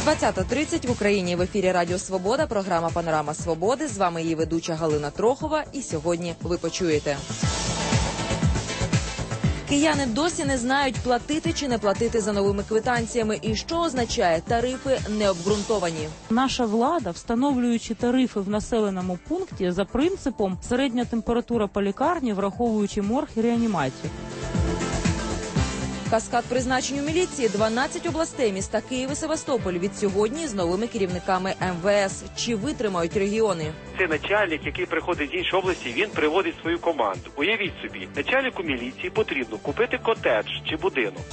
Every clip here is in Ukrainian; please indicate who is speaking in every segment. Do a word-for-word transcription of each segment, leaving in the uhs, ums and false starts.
Speaker 1: двадцята тридцять в Україні. В ефірі Радіо Свобода, програма «Панорама Свободи». З вами її ведуча Галина Трохова. І сьогодні ви почуєте. Кияни досі не знають, платити чи не платити за новими квитанціями. І що означає тарифи необґрунтовані.
Speaker 2: Наша влада, встановлюючи тарифи в населеному пункті за принципом середня температура по лікарні, враховуючи морг і реанімацію.
Speaker 1: Каскад призначень у міліції. дванадцять областей міста Київ і Севастополь від сьогодні з новими керівниками ем ве ес. Чи витримають регіони?
Speaker 3: Це начальник, який приходить з іншої області, він приводить свою команду. Уявіть собі, начальнику міліції потрібно купити котедж чи будинок.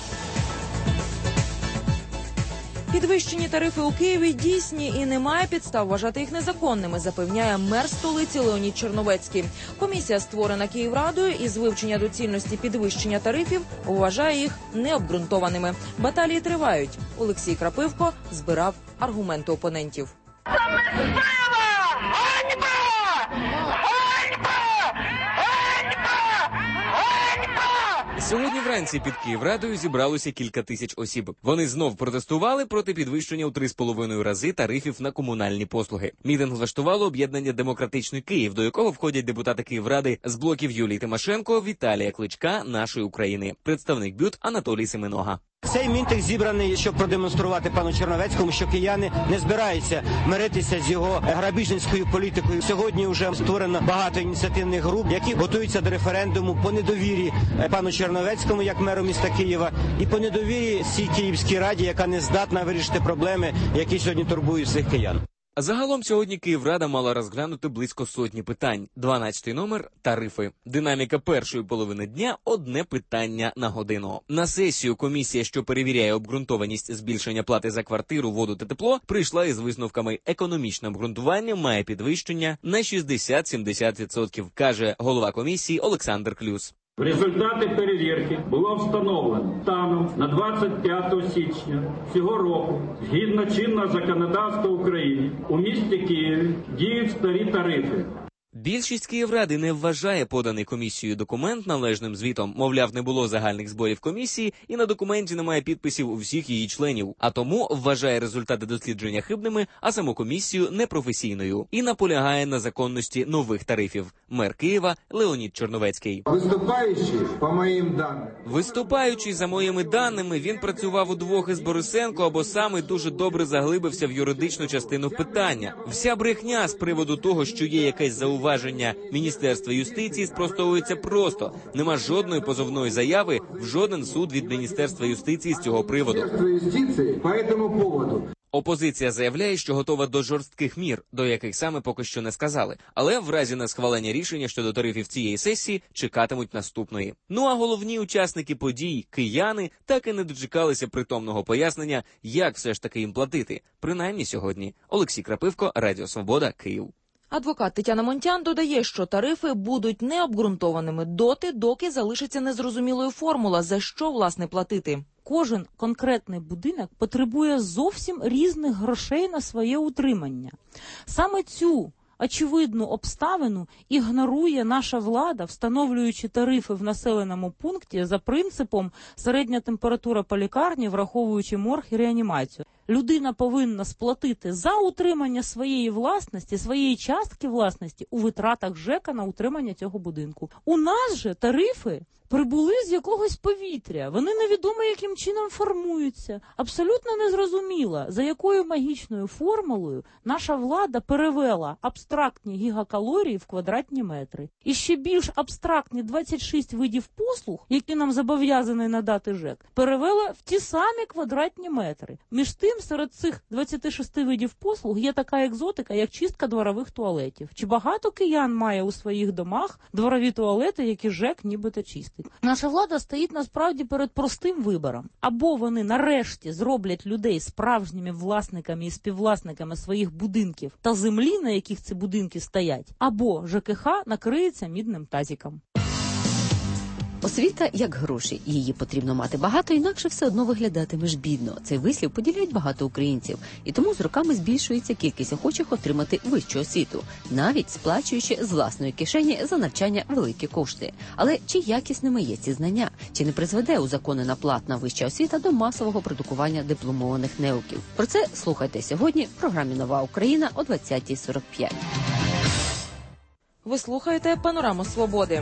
Speaker 1: Підвищені тарифи у Києві дійсні і немає підстав вважати їх незаконними, запевняє мер столиці Леонід Черновецький. Комісія, створена Київрадою із вивчення доцільності підвищення тарифів, вважає їх необґрунтованими. Баталії тривають. Олексій Крапивко збирав аргументи опонентів.
Speaker 4: Сьогодні вранці під Київрадою зібралося кілька тисяч осіб. Вони знов протестували проти підвищення у три з половиною рази тарифів на комунальні послуги. Мітинг влаштувало об'єднання «Демократичний Київ», до якого входять депутати Київради з блоків Юлії Тимошенко, Віталія Кличка, «Нашої України», представник БЮТ Анатолій Семенога.
Speaker 5: Цей мітинг зібраний, щоб продемонструвати пану Черновецькому, що кияни не збираються миритися з його грабіжницькою політикою. Сьогодні вже створено багато ініціативних груп, які готуються до референдуму по недовірі пану Черновецькому як меру міста Києва і по недовірі цій Київській раді, яка не здатна вирішити проблеми, які сьогодні турбують всіх киян.
Speaker 4: Загалом сьогодні Київрада мала розглянути близько сотні питань. дванадцятий номер – тарифи. Динаміка першої половини дня – одне питання на годину. На сесію комісія, що перевіряє обґрунтованість збільшення плати за квартиру, воду та тепло, прийшла із висновками: економічне обґрунтування має підвищення на шістдесят-сімдесят відсотків, каже голова комісії Олександр Клюс.
Speaker 6: В результаті перевірки було встановлено станом на двадцять п'ятого січня цього року, згідно чинного законодавства України, у місті Києві діють старі тарифи.
Speaker 4: Більшість Київради не вважає поданий комісією документ належним звітом. Мовляв, не було загальних зборів комісії і на документі немає підписів усіх її членів. А тому вважає результати дослідження хибними, а саму комісію непрофесійною. І наполягає на законності нових тарифів. Мер Києва Леонід Черновецький.
Speaker 7: Виступаючи, по моїм даним.
Speaker 4: Виступаючи за моїми даними, він працював удвох із Борисенко або сам і дуже добре заглибився в юридичну частину питання. Вся брехня з приводу того, що є якесь зауваження Міністерства юстиції, спростовується просто. Нема жодної позовної заяви в жоден суд від Міністерства юстиції з цього приводу. Опозиція заявляє, що готова до жорстких мір, до яких саме поки що не сказали. Але в разі несхвалення рішення щодо тарифів цієї сесії чекатимуть наступної. Ну а головні учасники подій, кияни, так і не дочекалися притомного пояснення, як все ж таки їм платити. Принаймні сьогодні. Олексій Крапивко, Радіо Свобода, Київ.
Speaker 1: Адвокат Тетяна Монтян додає, що тарифи будуть необґрунтованими доти, доки залишиться незрозумілою формула, за що, власне, платити.
Speaker 2: Кожен конкретний будинок потребує зовсім різних грошей на своє утримання. Саме цю очевидну обставину ігнорує наша влада, встановлюючи тарифи в населеному пункті за принципом середня температура по лікарні, враховуючи морг і реанімацію. Людина повинна сплатити за утримання своєї власності, своєї частки власності у витратах ЖЕКа на утримання цього будинку. У нас же тарифи прибули з якогось повітря. Вони невідомо яким чином формуються. Абсолютно незрозуміло, за якою магічною формулою наша влада перевела абстрактні гігакалорії в квадратні метри. І ще більш абстрактні двадцять шість видів послуг, які нам зобов'язаний надати ЖЕК, перевела в ті самі квадратні метри. Між тим, серед цих двадцяти шести видів послуг є така екзотика, як чистка дворових туалетів. Чи багато киян має у своїх домах дворові туалети, які ЖЕК нібито чистить? Наша влада стоїть насправді перед простим вибором. Або вони нарешті зроблять людей справжніми власниками і співвласниками своїх будинків та землі, на яких ці будинки стоять, або ЖКХ накриється мідним тазиком.
Speaker 8: Освіта як гроші. Її потрібно мати багато, інакше все одно виглядатимеш бідно. Цей вислів поділяють багато українців. І тому з роками збільшується кількість охочих отримати вищу освіту, навіть сплачуючи з власної кишені за навчання великі кошти. Але чи якісними є ці знання? Чи не призведе узаконена платна вища освіта до масового продукування дипломованих неуків? Про це слухайте сьогодні в програмі «Нова Україна» о двадцятій сорок п'ять.
Speaker 1: Ви слухаєте «Панораму свободи».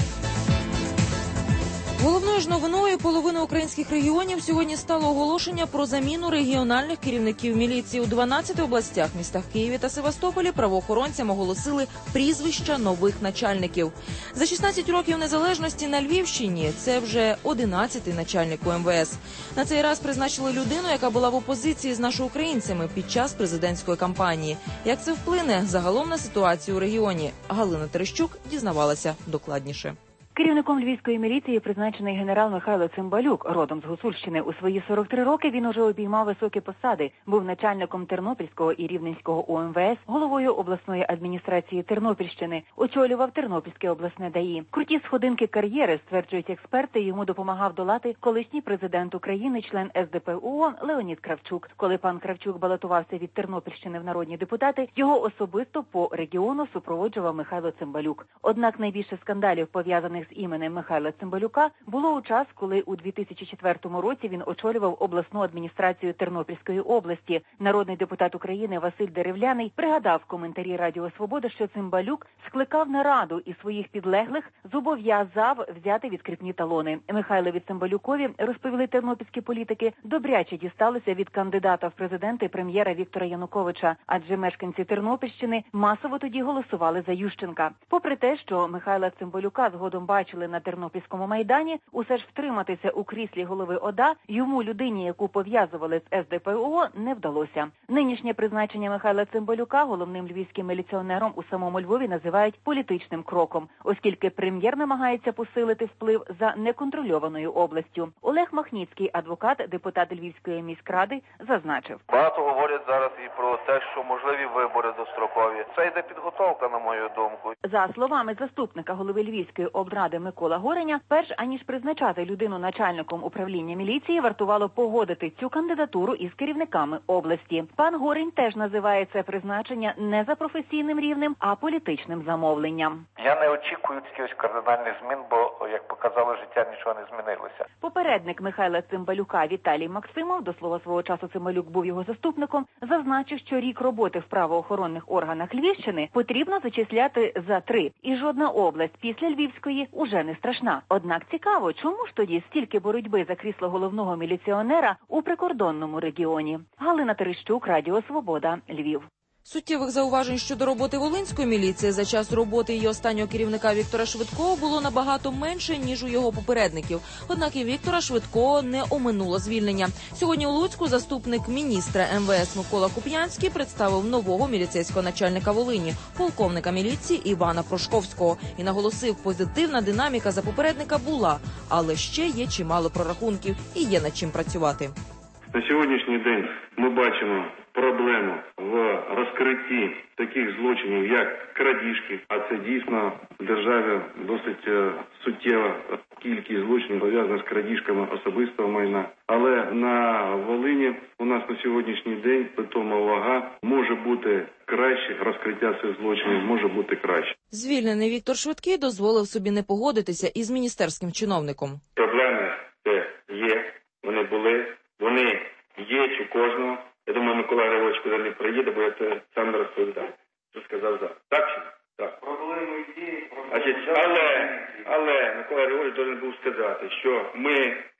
Speaker 1: Головною ж новиною половини українських регіонів сьогодні стало оголошення про заміну регіональних керівників міліції. У дванадцяти областях, містах Києві та Севастополі правоохоронцям оголосили прізвища нових начальників. За шістнадцять років незалежності на Львівщині це вже одинадцятий начальник У Ем Ве Ес. На цей раз призначили людину, яка була в опозиції з нашоукраїнцями під час президентської кампанії. Як це вплине загалом на ситуацію у регіоні? Галина Терещук дізнавалася докладніше.
Speaker 9: Керівником львівської міліції призначений генерал Михайло Цимбалюк, родом з Гуцульщини. У свої сорок три роки він уже обіймав високі посади. Був начальником Тернопільського і Рівненського У Ем Ве Ес, головою обласної адміністрації Тернопільщини, очолював Тернопільське обласне ДАІ. Круті сходинки кар'єри, стверджують експерти, йому допомагав долати колишній президент України, член Ес Де Пе О О Н Леонід Кравчук. Коли пан Кравчук балотувався від Тернопільщини в народні депутати, його особисто по регіону супроводжував Михайло Цимбалюк. Однак найбільше скандалів, пов'язаних з іменем Михайла Цимбалюка, було у час, коли у дві тисячі четвертому році він очолював обласну адміністрацію Тернопільської області. Народний депутат України Василь Деревляний пригадав в коментарі Радіо Свобода, що Цимбалюк скликав нараду і своїх підлеглих зобов'язав взяти відкріпні талони. Михайлові Цимбалюкові, розповіли тернопільські політики, добряче дісталося від кандидата в президенти прем'єра Віктора Януковича, адже мешканці Тернопільщини масово тоді голосували за Ющенка. Попри те, що Михайла Цимбалюка згодом бачили на Тернопільському майдані, усе ж втриматися у кріслі голови ОДА йому, людині, яку пов'язували з Ес Де Пе О О, не вдалося. Нинішнє призначення Михайла Цимбалюка головним львівським міліціонером у самому Львові називають політичним кроком, оскільки прем'єр намагається посилити вплив за неконтрольованою областю. Олег Махніцький, адвокат, депутат Львівської міськради, зазначив.
Speaker 10: Багато говорять зараз і про те, що можливі вибори дострокові. Це йде підготовка, на мою думку.
Speaker 9: За словами заступника голови Львівської облради Микола Гореня, перш аніж призначати людину начальником управління міліції, вартувало погодити цю кандидатуру із керівниками області. Пан Горень теж називає це призначення не за професійним рівнем, а політичним замовленням.
Speaker 10: Я не очікую якихось кардинальних змін, бо, як показало життя, нічого не змінилося.
Speaker 9: Попередник Михайла Цимбалюка Віталій Максимов, до слова свого часу Цимбалюк був його заступником, зазначив, що рік роботи в правоохоронних органах Львівщини потрібно зачисляти за три. І жодна область після Львівської уже не страшна. Однак цікаво, чому ж тоді стільки боротьби за крісло головного міліціонера у прикордонному регіоні? Галина Терещук, Радіо Свобода, Львів.
Speaker 1: Суттєвих зауважень щодо роботи Волинської міліції за час роботи її останнього керівника Віктора Швидкого було набагато менше, ніж у його попередників. Однак і Віктора Швидкого не оминуло звільнення. Сьогодні у Луцьку заступник міністра Ем Ве Ес Микола Куп'янський представив нового міліцейського начальника Волині, полковника міліції Івана Прошковського, і наголосив, позитивна динаміка за попередника була, але ще є чимало прорахунків і є над чим працювати.
Speaker 11: На сьогоднішній день ми бачимо проблему в розкритті таких злочинів, як крадіжки, а це дійсно в державі досить суттєва кількість злочинів, пов'язаних з крадіжками особистого майна. Але на Волині у нас на сьогоднішній день питома вага, може бути краще, розкриття цих злочинів може бути краще.
Speaker 1: Звільнений Віктор Швидкий дозволив собі не погодитися із міністерським чиновником.
Speaker 11: Проблеми це є, вони були, вони є у кожного. Я думаю, Микола Григорович куди не приїде, бо я це сам не розповідав. Що сказав зараз. Так чи? Так. Проблеми є. Значить, але, але Микола Григорович повинен був сказати, що ми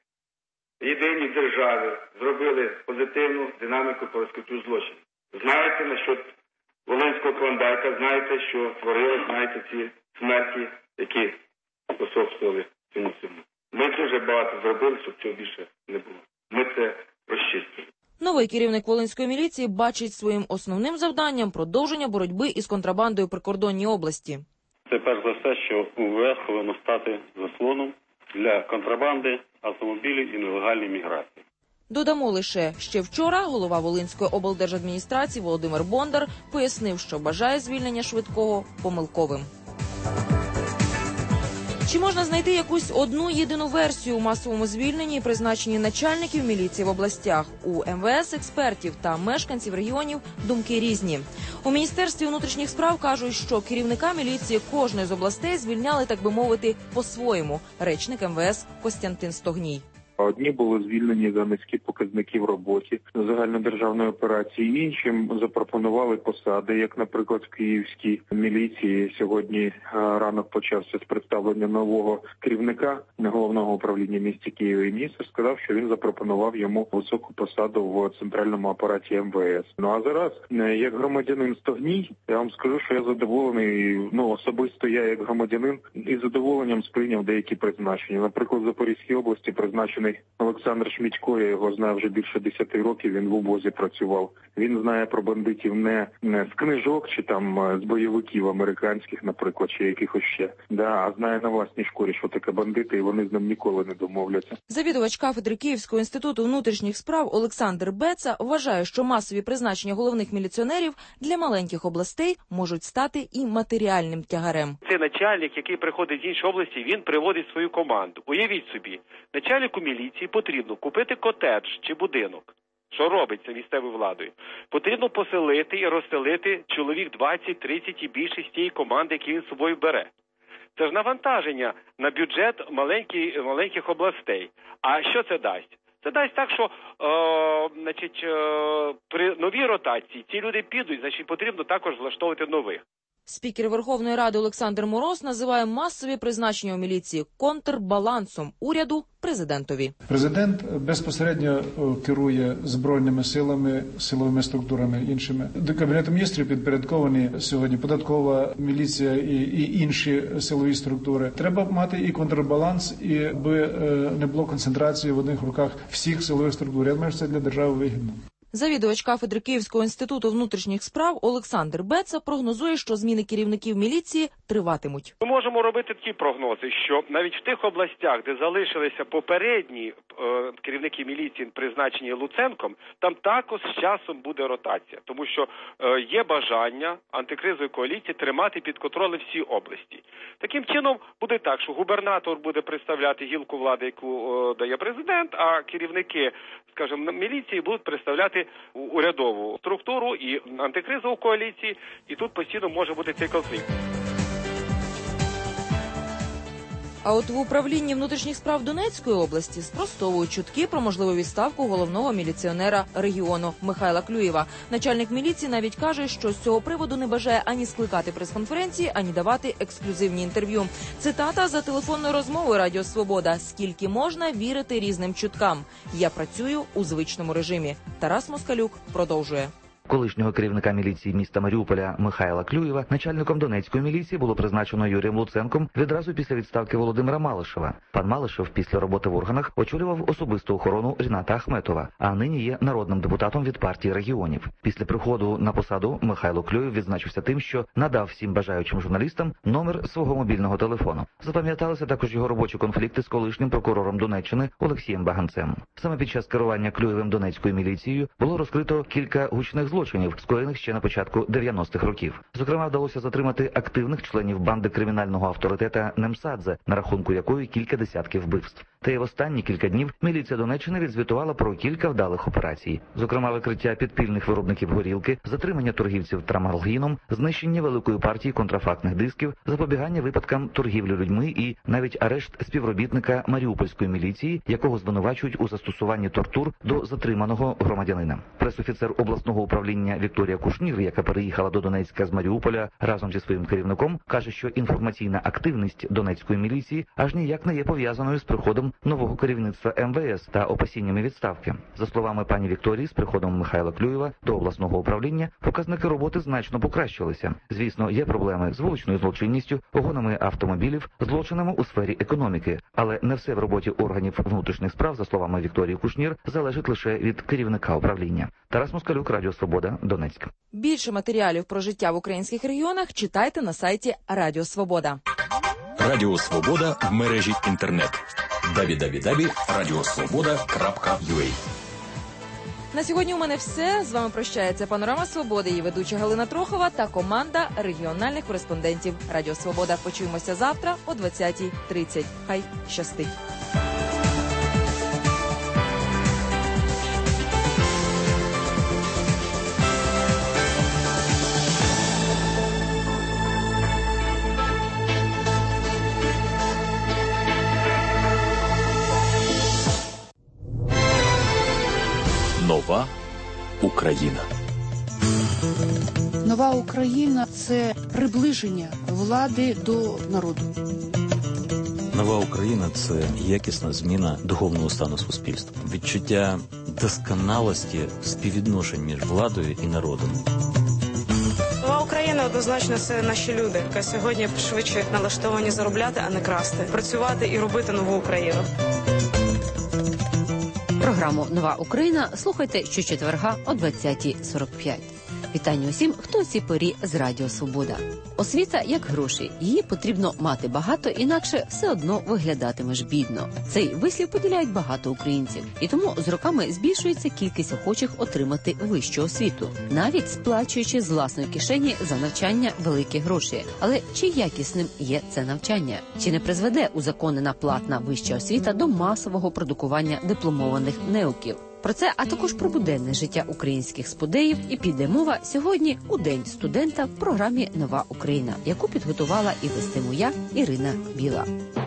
Speaker 11: єдині в державі зробили позитивну динаміку по розкриттю злочинів. Знаєте, насчет Волинського клондайка, знаєте, що творили, знаєте, ці смерті, які способствували цьому всьому. Ми дуже багато зробили, щоб цього більше не було. Ми це розчистили.
Speaker 1: Новий керівник Волинської міліції бачить своїм основним завданням продовження боротьби із контрабандою в прикордонній області.
Speaker 12: Це перш за все, що У Ем Ве Ес повинно стати заслоном для контрабанди автомобілів і нелегальної міграції.
Speaker 1: Додамо лише, ще вчора голова Волинської облдержадміністрації Володимир Бондар пояснив, що вважає звільнення Швидкого помилковим. Чи можна знайти якусь одну єдину версію у масовому звільненні і призначенні начальників міліції в областях? У ем ве ес експертів та мешканців регіонів думки різні. У Міністерстві внутрішніх справ кажуть, що керівника міліції кожної з областей звільняли, так би мовити, по-своєму. Речник ем ве ес Костянтин Стогній.
Speaker 13: Одні були звільнені за низькі показники в роботі загальнодержавної операції, іншим запропонували посади, як, наприклад, в Київській міліції. Сьогодні ранок почався з представлення нового керівника головного управління в місті Києва. І міністр сказав, що він запропонував йому високу посаду в центральному апараті ем ве ес. Ну а зараз, як громадянин Стогній, я вам скажу, що я задоволений, ну особисто я як громадянин із задоволенням сприйняв деякі призначення. Наприклад, в Запорізькій області призначений Олександр Шмідько, я його знаю вже більше десяти років, він в обозі працював. Він знає про бандитів не, не з книжок чи там з бойовиків американських, наприклад, чи якихось ще, да, а знає на власній шкурі, що таке бандити, і вони з ним ніколи не домовляться.
Speaker 1: Завідувач кафедри Київського інституту внутрішніх справ Олександр Беца вважає, що масові призначення головних міліціонерів для маленьких областей можуть стати і матеріальним тягарем.
Speaker 3: Цей начальник, який приходить з іншої області, він приводить свою команду. Уявіть собі, начальнику міліції потрібно купити котедж чи будинок, що робиться місцевою владою. Потрібно поселити і розселити чоловік двадцять тридцять і більше з тієї команди, які він з собою бере. Це ж навантаження на бюджет маленьких, маленьких областей. А що це дасть? Це дасть так, що е, значить, е, при новій ротації ці люди підуть, значить потрібно також влаштовувати нових.
Speaker 1: Спікер Верховної Ради Олександр Мороз називає масові призначення у міліції контрбалансом уряду президентові.
Speaker 14: Президент безпосередньо керує збройними силами, силовими структурами іншими. До Кабінету міністрів підпорядковані сьогодні податкова, міліція і, і інші силові структури. Треба мати і контрбаланс, і аби не було концентрації в одних руках всіх силових структур. Я думаю, що це для держави вигідно.
Speaker 1: Завідувач кафедри Київського інституту внутрішніх справ Олександр Беца прогнозує, що зміни керівників міліції триватимуть.
Speaker 3: Ми можемо робити такі прогнози, що навіть в тих областях, де залишилися попередні е, керівники міліції, призначені Луценком, там також з часом буде ротація. Тому що е, є бажання антикризової коаліції тримати під контролем всі області. Таким чином буде так, що губернатор буде представляти гілку влади, яку е, дає президент, а керівники, скажімо, міліції будуть представляти урядову структуру і антикризову коаліції, і тут постійно може бути цей конфлікт.
Speaker 1: А от в управлінні внутрішніх справ Донецької області спростовують чутки про можливу відставку головного міліціонера регіону Михайла Клюєва. Начальник міліції навіть каже, що з цього приводу не бажає ані скликати прес-конференції, ані давати ексклюзивні інтерв'ю. Цитата за телефонною розмовою Радіо Свобода. «Скільки можна вірити різним чуткам? Я працюю у звичному режимі». Тарас Москалюк продовжує.
Speaker 15: Колишнього керівника міліції міста Маріуполя Михайла Клюєва начальником Донецької міліції було призначено Юрієм Луценком відразу після відставки Володимира Малишева. Пан Малишев після роботи в органах очолював особисту охорону Ріната Ахметова, а нині є народним депутатом від партії регіонів. Після приходу на посаду Михайло Клюєв відзначився тим, що надав всім бажаючим журналістам номер свого мобільного телефону. Запам'яталися також його робочі конфлікти з колишнім прокурором Донеччини Олексієм Баганцем. Саме під час керування Клюєвим Донецькою міліцією було розкрито кілька гучних злочинів. злочинів, скоєних ще на початку дев'яностих років. Зокрема, вдалося затримати активних членів банди кримінального авторитета Немсадзе, на рахунку якої кілька десятків вбивств. Та й в останні кілька днів міліція Донеччини відзвітувала про кілька вдалих операцій. Зокрема, викриття підпільних виробників горілки, затримання торгівців трамалгіном, знищення великої партії контрафактних дисків, запобігання випадкам торгівлі людьми і навіть арешт співробітника Маріупольської міліції, якого звинувачують у застосуванні тортур до затриманого громадянина. Пресофіцер обласного управління Вікторія Кушнір, яка переїхала до Донецька з Маріуполя разом зі своїм керівником, каже, що інформаційна активність Донецької міліції аж ніяк не є пов'язаною з приходом нового керівництва ем ве ес та опасіннями відставки. За словами пані Вікторії, з приходом Михайла Клюєва до обласного управління показники роботи значно покращилися. Звісно, є проблеми з вуличною злочинністю, угонами автомобілів, злочинами у сфері економіки, але не все в роботі органів внутрішніх справ, за словами Вікторії Кушнір, залежить лише від керівника управління. Тарас Москалюк, Радіо Свобода, Донецьк.
Speaker 1: Більше матеріалів про життя в українських регіонах читайте на сайті Радіо Свобода.
Speaker 16: Радіо Свобода в мережі інтернет. дабл ю дабл ю дабл ю крапка радіосвобода крапка ю а
Speaker 1: На сьогодні у мене все. З вами прощається «Панорама Свободи», її ведуча Галина Трохова та команда регіональних кореспондентів Радіо Свобода. Почуємося завтра о двадцятій тридцять. Хай щастить.
Speaker 16: Нова Україна.
Speaker 17: Нова Україна – це приближення влади до народу.
Speaker 18: Нова Україна – це якісна зміна духовного стану суспільства. Відчуття досконалості співвідношень між владою і народом.
Speaker 19: Нова Україна однозначно це наші люди, які сьогодні швидше налаштовані заробляти, а не красти. Працювати і робити нову Україну.
Speaker 8: Програму «Нова Україна» слухайте щочетверга о двадцятій сорок п'ять. Вітання усім, хто у цій порі з Радіо Свобода. Освіта як гроші. Її потрібно мати багато, інакше все одно виглядатимеш бідно. Цей вислів поділяють багато українців. І тому з роками збільшується кількість охочих отримати вищу освіту, навіть сплачуючи з власної кишені за навчання великі гроші. Але чи якісним є це навчання? Чи не призведе узаконена платна вища освіта до масового продукування дипломованих неуків? Про це, а також про буденне життя українських спудеїв і піде мова сьогодні у День студента в програмі «Нова Україна», яку підготувала і вестиму я, Ірина Біла.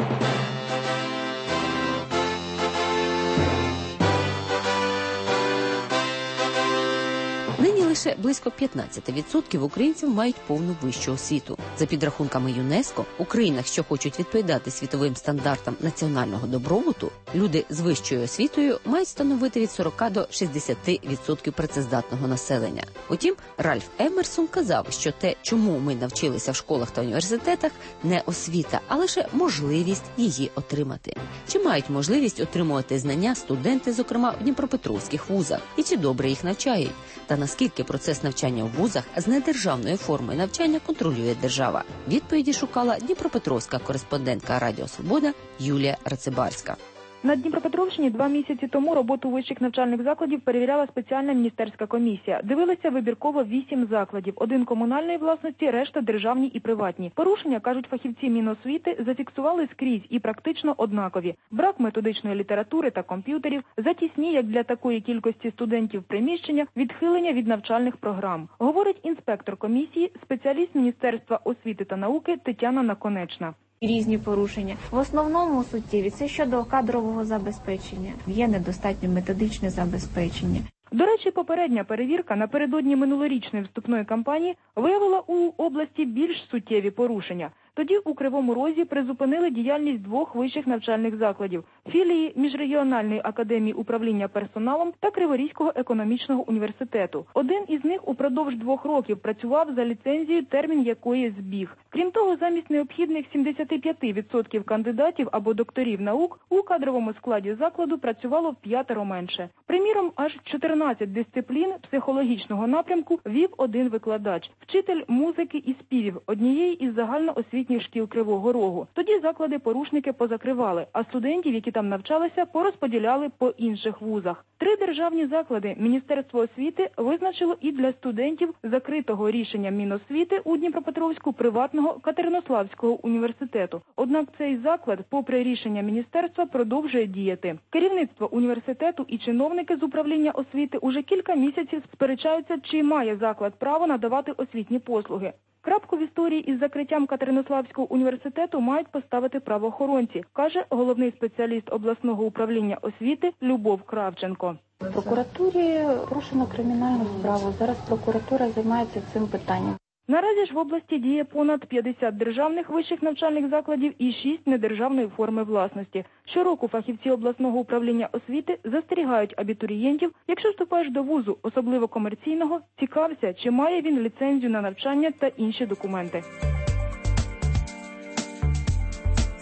Speaker 8: Нині лише близько п'ятнадцять відсотків українців мають повну вищу освіту. За підрахунками ЮНЕСКО, у країнах, що хочуть відповідати світовим стандартам національного добробуту, люди з вищою освітою мають становити від сорок до шістдесят відсотків працездатного населення. Утім, Ральф Емерсон казав, що те, чому ми навчилися в школах та університетах, не освіта, а лише можливість її отримати. Чи мають можливість отримувати знання студенти, зокрема в дніпропетровських вузах, і чи добре їх навчають? Та наскільки процес навчання в вузах з недержавною формою навчання контролює держава? Відповіді шукала дніпропетровська кореспондентка Радіо Свобода Юлія Рацибарська.
Speaker 20: На Дніпропетровщині два місяці тому роботу вищих навчальних закладів перевіряла спеціальна міністерська комісія. Дивилися вибірково вісім закладів, один комунальної власності, решта державні і приватні. Порушення, кажуть фахівці Міносвіти, зафіксували скрізь і практично однакові. Брак методичної літератури та комп'ютерів, затісні, як для такої кількості студентів приміщення, відхилення від навчальних програм. Говорить інспектор комісії, спеціаліст Міністерства освіти та науки Тетяна Наконечна.
Speaker 21: Різні порушення. В основному суттєві це щодо кадрового забезпечення. Є недостатньо методичне забезпечення.
Speaker 20: До речі, попередня перевірка напередодні минулорічної вступної кампанії виявила у області більш суттєві порушення. Тоді у Кривому Розі призупинили діяльність двох вищих навчальних закладів – філії Міжрегіональної академії управління персоналом та Криворізького економічного університету. Один із них упродовж двох років працював за ліцензією, термін якої збіг. Крім того, замість необхідних сімдесят п'ять відсотків кандидатів або докторів наук у кадровому складі закладу працювало в п'ятеро менше. Приміром, аж чотирнадцять дисциплін психологічного напрямку вів один викладач – вчитель музики і співів однієї із загальноосвітніх шкіл Кривого Рогу. Тоді заклади порушники позакривали, а студентів, які там навчалися, порозподіляли по інших вузах. Три державні заклади Міністерство освіти визначило і для студентів закритого рішенням Міносвіти у Дніпропетровську приватного Катеринославського університету. Однак цей заклад, попри рішення міністерства, продовжує діяти. Керівництво університету і чиновники з управління освіти уже кілька місяців сперечаються, чи має заклад право надавати освітні послуги. Крапку в історії із закриттям Катеринославського університету мають поставити правоохоронці, каже головний спеціаліст обласного управління освіти Любов Кравченко.
Speaker 21: В прокуратурі порушено кримінальну справу. Зараз прокуратура займається цим питанням.
Speaker 20: Наразі ж в області діє понад п'ятдесят державних вищих навчальних закладів і шість недержавної форми власності. Щороку фахівці обласного управління освіти застерігають абітурієнтів, якщо вступаєш до вузу, особливо комерційного, цікався, чи має він ліцензію на навчання та інші документи.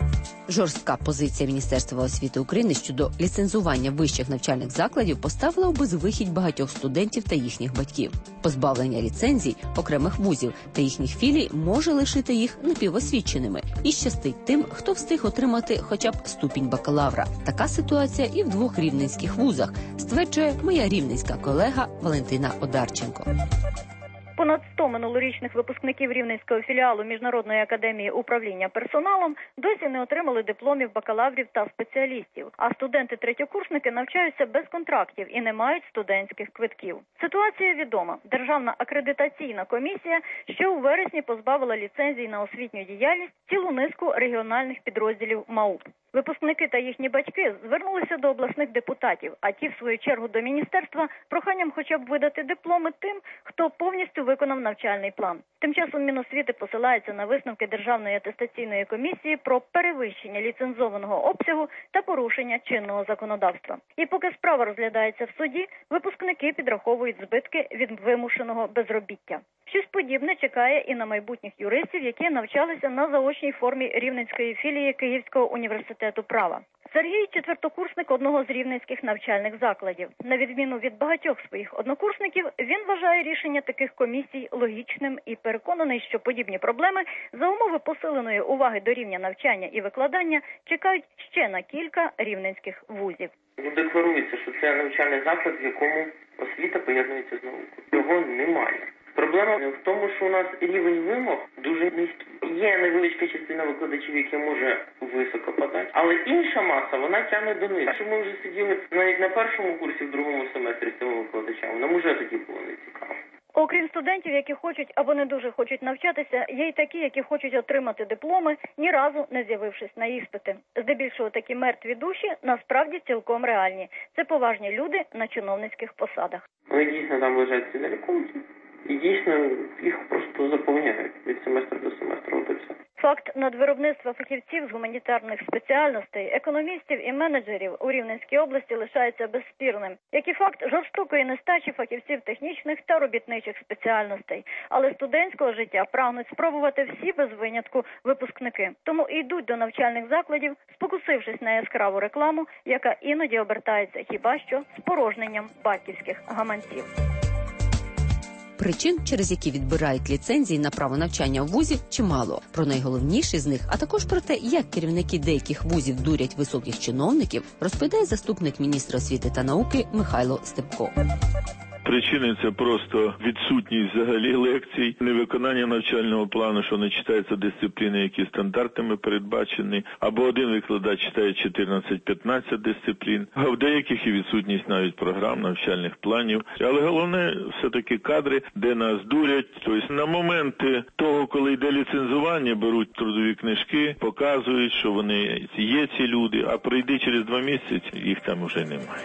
Speaker 8: Жорстка позиція Міністерства освіти України щодо ліцензування вищих навчальних закладів поставила у безвихідь багатьох студентів та їхніх батьків. Позбавлення ліцензій окремих вузів та їхніх філій може лишити їх напівосвіченими і щастить тим, хто встиг отримати хоча б ступінь бакалавра. Така ситуація і в двох рівненських вузах, стверджує моя рівненська колега Валентина Одарченко.
Speaker 5: Понад сто минулорічних випускників Рівненського філіалу Міжнародної академії управління персоналом досі не отримали дипломів бакалаврів та спеціалістів, а студенти-третьокурсники навчаються без контрактів і не мають студентських квитків. Ситуація відома. Державна акредитаційна комісія ще у вересні позбавила ліцензій на освітню діяльність цілу низку регіональних підрозділів МАУП. Випускники та їхні батьки звернулися до обласних депутатів, а ті, в свою чергу, до міністерства проханням хоча б видати дипломи тим, хто повністю виконав навчальний план. Тим часом Міносвіти посилається на висновки Державної атестаційної комісії про перевищення ліцензованого обсягу та порушення чинного законодавства. І поки справа розглядається в суді, випускники підраховують збитки від вимушеного безробіття. Щось подібне чекає і на майбутніх юристів, які навчалися на заочній формі Рівненської філії Київського університету права. Сергій – четвертокурсник одного з рівненських навчальних закладів. На відміну від багатьох своїх однокурсників, він вважає рішення таких комісій логічним і переконаний, що подібні проблеми за умови посиленої уваги до рівня навчання і викладання чекають ще на кілька рівненських вузів.
Speaker 22: Декларується, що це навчальний заклад, в якому освіта поєднується з наукою. Його немає. Проблема в тому, що у нас рівень вимог дуже низький. Є невеличка частина викладачів, які може високо подати, але інша маса, вона тягне до них. Що ми вже сиділи навіть на першому курсі, в другому семестрі з цими викладачами, нам вже тоді було не цікаво.
Speaker 5: Окрім студентів, які хочуть або не дуже хочуть навчатися, є й такі, які хочуть отримати дипломи, ні разу не з'явившись на іспити. Здебільшого такі мертві душі насправді цілком реальні. Це поважні люди на чиновницьких посадах.
Speaker 22: Вони дійсно там лежать ці наліковці. І дійсно їх просто заповняють від семестру до семестру.
Speaker 5: Факт надвиробництва фахівців з гуманітарних спеціальностей, економістів і менеджерів у Рівненській області лишається безспірним, як і факт жорстокої нестачі фахівців технічних та робітничих спеціальностей. Але студентського життя прагнуть спробувати всі без винятку випускники. Тому і йдуть до навчальних закладів, спокусившись на яскраву рекламу, яка іноді обертається хіба що спорожненням батьківських гаманців.
Speaker 8: Причин, через які відбирають ліцензії на право навчання в вузі, чимало. Про найголовніші з них, а також про те, як керівники деяких вузів дурять високих чиновників, розповідає заступник міністра освіти та науки Михайло Степко.
Speaker 23: Причини – це просто відсутність взагалі лекцій, невиконання навчального плану, що не читаються дисципліни, які стандартами передбачені, або один викладач читає чотирнадцять-п'ятнадцять дисциплін, а в деяких і відсутність навіть програм, навчальних планів. Але головне – все-таки кадри, де нас дурять. Тобто на момент того, коли йде ліцензування, беруть трудові книжки, показують, що вони є ці люди, а прийди через два місяці, їх там вже немає.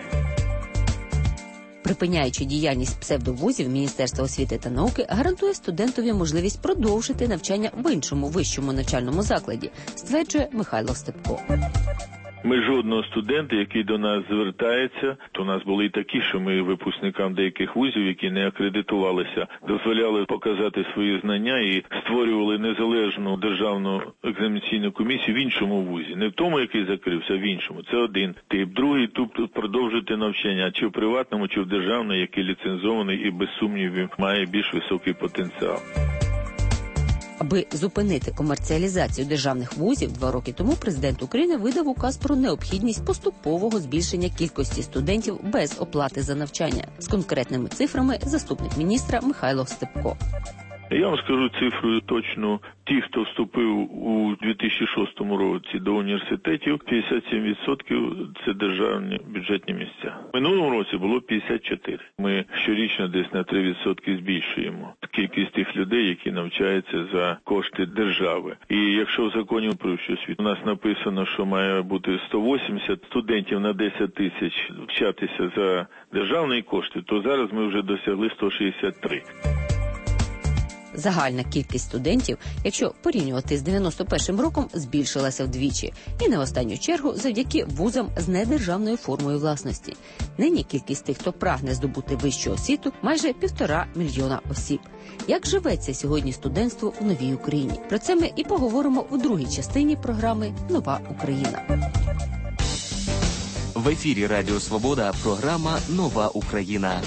Speaker 8: Припиняючи діяльність псевдовузів, Міністерство освіти та науки гарантує студентові можливість продовжити навчання в іншому вищому навчальному закладі, стверджує Михайло Степко.
Speaker 23: Ми жодного студента, який до нас звертається, то у нас були і такі, що ми випускникам деяких вузів, які не акредитувалися, дозволяли показати свої знання і створювали незалежну державну екзаменаційну комісію в іншому вузі. Не в тому, який закрився, а в іншому. Це один тип. Другий – тут продовжити навчання, чи в приватному, чи в державному, який ліцензований і, без сумнівів, має більш високий потенціал.
Speaker 8: Аби зупинити комерціалізацію державних вузів, два роки тому президент України видав указ про необхідність поступового збільшення кількості студентів без оплати за навчання. З конкретними цифрами заступник міністра Михайло Степко.
Speaker 23: Я вам скажу цифру точно. Ті, хто вступив у дві тисячі шостому році до університетів, п'ятдесят сім відсотків – це державні бюджетні місця. В минулому році було п'ятдесят чотири. Ми щорічно десь на три відсотки збільшуємо кількість тих людей, які навчаються за кошти держави. І якщо в законі про освіту у нас написано, що має бути сто вісімдесят студентів на десять тисяч вчатися за державні кошти, то зараз ми вже досягли сто шістдесят три.
Speaker 8: Загальна кількість студентів, якщо порівнювати з дев'яносто першим роком, збільшилася вдвічі. І не в останню чергу завдяки вузам з недержавною формою власності. Нині кількість тих, хто прагне здобути вищу освіту, майже півтора мільйона осіб. Як живеться сьогодні студентство в новій Україні? Про це ми і поговоримо у другій частині програми «Нова Україна».
Speaker 4: В ефірі Радіо Свобода програма «Нова Україна».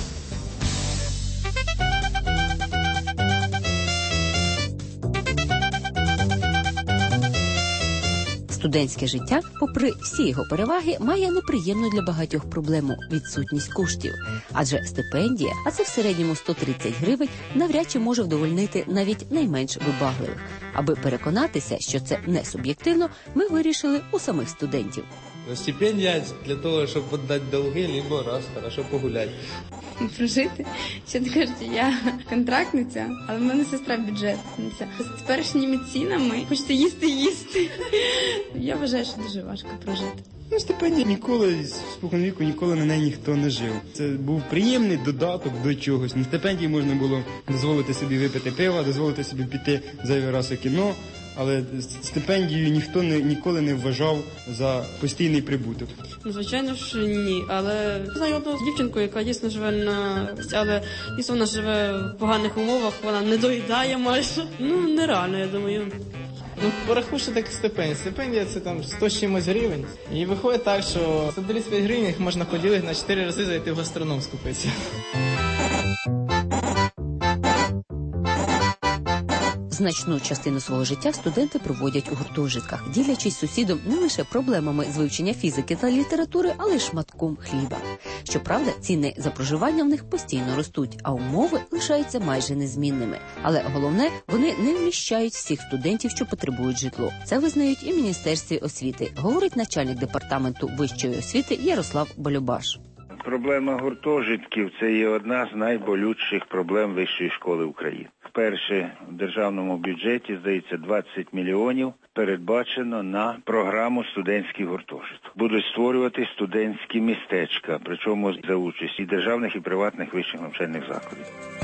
Speaker 8: Студентське життя, попри всі його переваги, має неприємну для багатьох проблему – відсутність коштів. Адже стипендія, а це в середньому сто тридцять гривень, навряд чи може вдовольнити навіть найменш вибагливих. Аби переконатися, що це не суб'єктивно, ми вирішили у самих студентів.
Speaker 6: Стипендія для того, щоб віддати долги, або раз, хорошо погуляти.
Speaker 7: Прожити. Ще ти кажете, я контрактниця, але в мене сестра бюджетниця. З теперішніми цінами хочете їсти-їсти. Я вважаю, що дуже важко прожити.
Speaker 24: Ну, стипендія ніколи, спокон віку, ніколи на неї ніхто не жив. Це був приємний додаток до чогось. На стипендії можна було дозволити собі випити пива, дозволити собі піти зайвий раз у кіно, але стипендію ніхто не, ніколи не вважав за постійний прибуток.
Speaker 19: Звичайно ж ні, але знайома з дівчинкою, яка дійсно живе на... але дійсно вона живе в поганих умовах, вона не доїдає майже. Ну, нереально, я думаю.
Speaker 6: Ну, порахуй, що таке стипендія. Стипендія – це там сто з чимось гривень. І виходить так, що сто тридцять п'ять гривень їх можна поділити на чотири рази, зайти в гастроном скупитися.
Speaker 8: Значну частину свого життя студенти проводять у гуртожитках, ділячись з сусідом не лише проблемами з вивчення фізики та літератури, але й шматком хліба. Щоправда, ціни за проживання в них постійно ростуть, а умови лишаються майже незмінними. Але головне, вони не вміщають всіх студентів, що потребують житло. Це визнають і в Міністерстві освіти, говорить начальник департаменту вищої освіти Ярослав Балюбаш.
Speaker 25: Проблема гуртожитків – це є одна з найболючіших проблем Вищої школи України. Вперше в державному бюджеті, здається, двадцять мільйонів передбачено на програму студентських гуртожитків. Будуть створювати студентські містечка, причому за участі державних і приватних вищих навчальних закладів.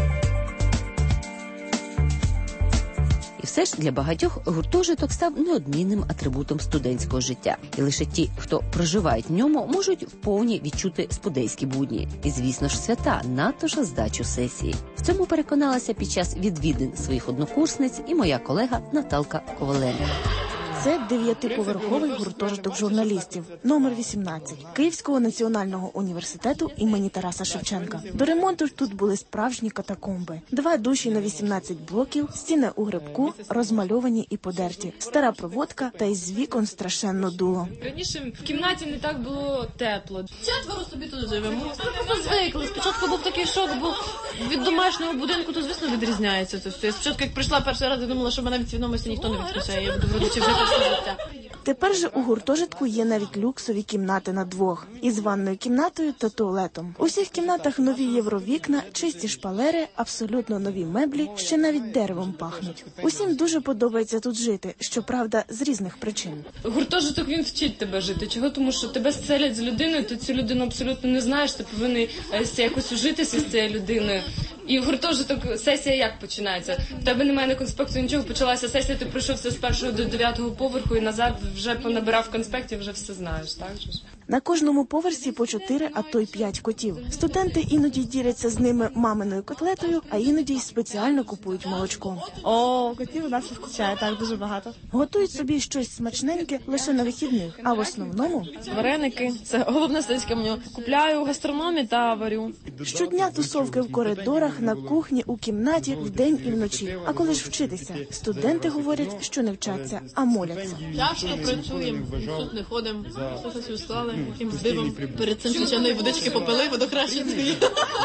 Speaker 8: І все ж для багатьох гуртожиток став неодмінним атрибутом студентського життя. І лише ті, хто проживають в ньому, можуть вповні відчути спудейські будні. І, звісно ж, свята, надто ж здачу сесії. В цьому переконалася під час відвідин своїх однокурсниць і моя колега Наталка Коваленко.
Speaker 26: Це дев'ятиповерховий гуртожиток журналістів, номер вісімнадцять, Київського національного університету імені Тараса Шевченка. До ремонту тут були справжні катакомби. Два душі на вісімнадцять блоків, стіни у грибку, розмальовані і подерті, стара проводка та із вікон страшенно дуло.
Speaker 27: Раніше в кімнаті не так було тепло. Четверо собі тут живемо. Ми звикли. Спочатку був такий шок, бо від домашнього будинку то, звісно, відрізняється це все. Я спочатку, як прийшла перший раз, я думала, що мене від свідомості ніхто не відключає. Я буду в родичів жити.
Speaker 26: Тепер же у гуртожитку є навіть люксові кімнати на двох із ванною кімнатою та туалетом. У всіх кімнатах нові євровікна, чисті шпалери, абсолютно нові меблі, ще навіть деревом пахнуть. Усім дуже подобається тут жити, щоправда, з різних причин.
Speaker 27: Гуртожиток, він вчить тебе жити. Чого? Тому що тебе зцелять з людиною, ти цю людину абсолютно не знаєш, ти повинен якось ужитися з цією людиною. І гуртожиток, сесія як починається? В тебе немає на конспекту нічого, почалася сесія, ти пройшов все з першого до дев'ятого поверху і назад вже понабирав конспектів, вже все знаєш, так же ж?
Speaker 26: На кожному поверсі по чотири, а то й п'ять котів. Студенти іноді діляться з ними маминою котлетою, а іноді й спеціально купують молочко.
Speaker 27: О, котів у нас вистачає, так, дуже багато.
Speaker 26: Готують собі щось смачненьке лише на вихідних, а в основному...
Speaker 27: Вареники, це головне студентське меню. Купляю в гастрономі та варю.
Speaker 26: Щодня тусовки в коридорах, на кухні, у кімнаті, вдень і вночі. А коли ж вчитися? Студенти говорять, що не вчаться, а моляться.
Speaker 27: Тяжко працюємо, тут не ходимо, сесію склали. Якимсь дивом перед цим свячаної водички попили, водохрещені.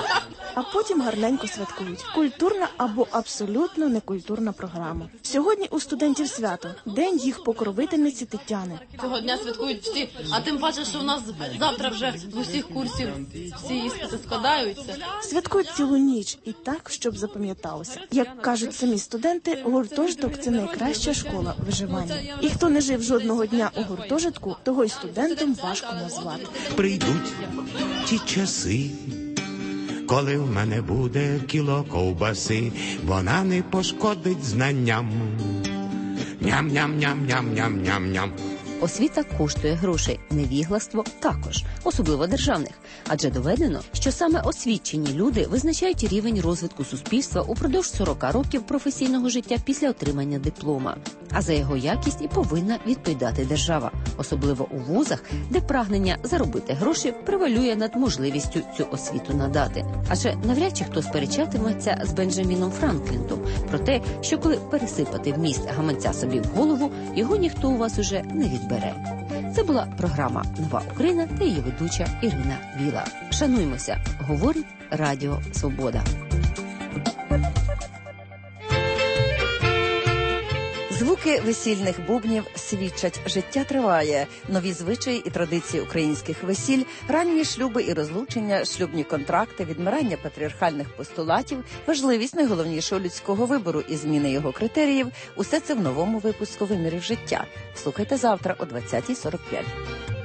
Speaker 26: А потім гарненько святкують. Культурна або абсолютно некультурна програма. Сьогодні у студентів свято. День їх покровительниці Тетяни.
Speaker 27: Цього дня святкують всі, а тим паче, що у нас завтра вже в усіх курсів всі іспити складаються.
Speaker 26: Святкують цілу ніч і так, щоб запам'яталося. Як кажуть самі студенти, гуртожиток – це найкраща школа виживання. І хто не жив жодного дня у гуртожитку, того й студентом важко назвати.
Speaker 28: Прийдуть ті часи,
Speaker 2: коли в мене буде кіло ковбаси, вона не пошкодить знанням. Ням-ням-ням-ням-ням-ням-ням.
Speaker 8: Освіта коштує грошей, невігластво також, особливо державних. Адже доведено, що саме освічені люди визначають рівень розвитку суспільства упродовж сорок років професійного життя після отримання диплома. А за його якість і повинна відповідати держава, особливо у вузах, де прагнення заробити гроші превалює над можливістю цю освіту надати. Адже навряд чи хто сперечатиметься з Бенджаміном Франкліном про те, що коли пересипати вміст гаманця собі в голову, його ніхто у вас уже не відбере. Це була програма «Нова Україна» та її ведуча Ірина Віла. Шануймося, говорить Радіо Свобода.
Speaker 9: Звуки весільних бубнів свідчать, життя триває. Нові звичаї і традиції українських весіль, ранні шлюби і розлучення, шлюбні контракти, відмирання патріархальних постулатів, важливість найголовнішого людського вибору і зміни його критеріїв – усе це в новому випуску «Вимірів життя». Слухайте завтра о двадцятій сорок п'ять.